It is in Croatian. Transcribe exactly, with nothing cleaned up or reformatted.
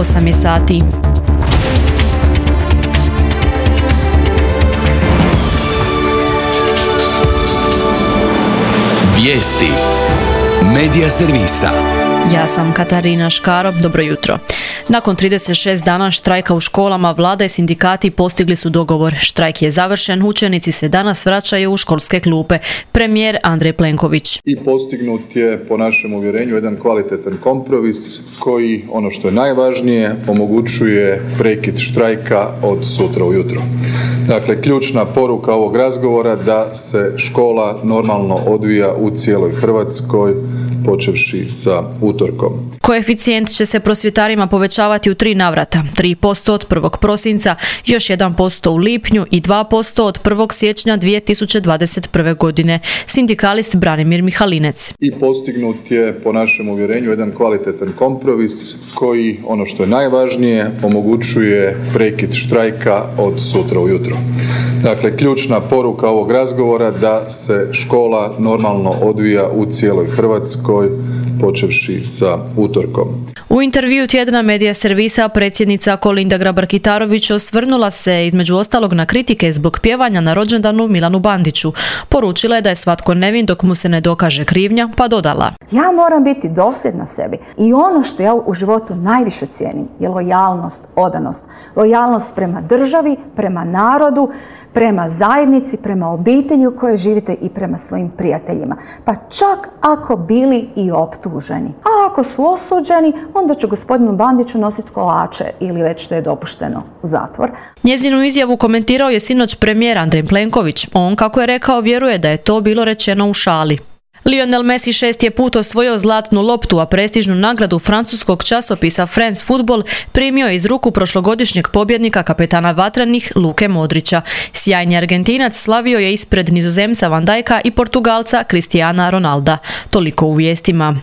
osam je sati. Vijesti Medija servisa. Ja sam Katarina Škaro, dobro jutro. Nakon trideset šest dana štrajka u školama, vlada i sindikati postigli su dogovor. Štrajk je završen, učenici se danas vraćaju u školske klupe. Premijer Andrej Plenković. I postignut je, po našem uvjerenju, jedan kvalitetan kompromis koji, ono što je najvažnije, omogućuje prekid štrajka od sutra ujutro. Dakle, ključna poruka ovog razgovora da se škola normalno odvija u cijeloj Hrvatskoj, počevši sa utorkom. Koeficijent će se prosvjetarima povećavati u tri navrata. tri posto od prvog prosinca, još jedan posto u lipnju i dva posto od prvog siječnja dvije tisuće dvadeset prve. godine. Sindikalist Branimir Mihalinec. I postignut je, po našem uvjerenju, jedan kvalitetan kompromis koji, ono što je najvažnije, omogućuje prekid štrajka od sutra ujutro. Dakle, ključna poruka ovog razgovora da se škola normalno odvija u cijeloj Hrvatskoj, počevši sa utorkom. U intervju tjedna Medija servisa predsjednica Kolinda Grabar-Kitarović osvrnula se između ostalog na kritike zbog pjevanja na rođendanu Milanu Bandiću. Poručila je da je svatko nevin dok mu se ne dokaže krivnja, pa dodala: Ja moram biti dosljedna sebi i ono što ja u životu najviše cijenim je lojalnost, odanost. Lojalnost prema državi, prema narodu, prema zajednici, prema obitelji u kojoj živite i prema svojim prijateljima. Pa čak ako bili i optuženi. A ako su osuđeni, onda ću gospodinu Bandiću nositi kolače ili već što je dopušteno u zatvor. Njezinu izjavu komentirao je sinoć premijer Andrej Plenković. On, kako je rekao, vjeruje da je to bilo rečeno u šali. Lionel Messi šest je put osvojio zlatnu loptu, a prestižnu nagradu francuskog časopisa France Football primio je iz ruku prošlogodišnjeg pobjednika kapetana vatrenih Luke Modrića. Sjajni Argentinac slavio je ispred Nizozemca Van Dijka i Portugalca Cristiana Ronalda. Toliko u vijestima.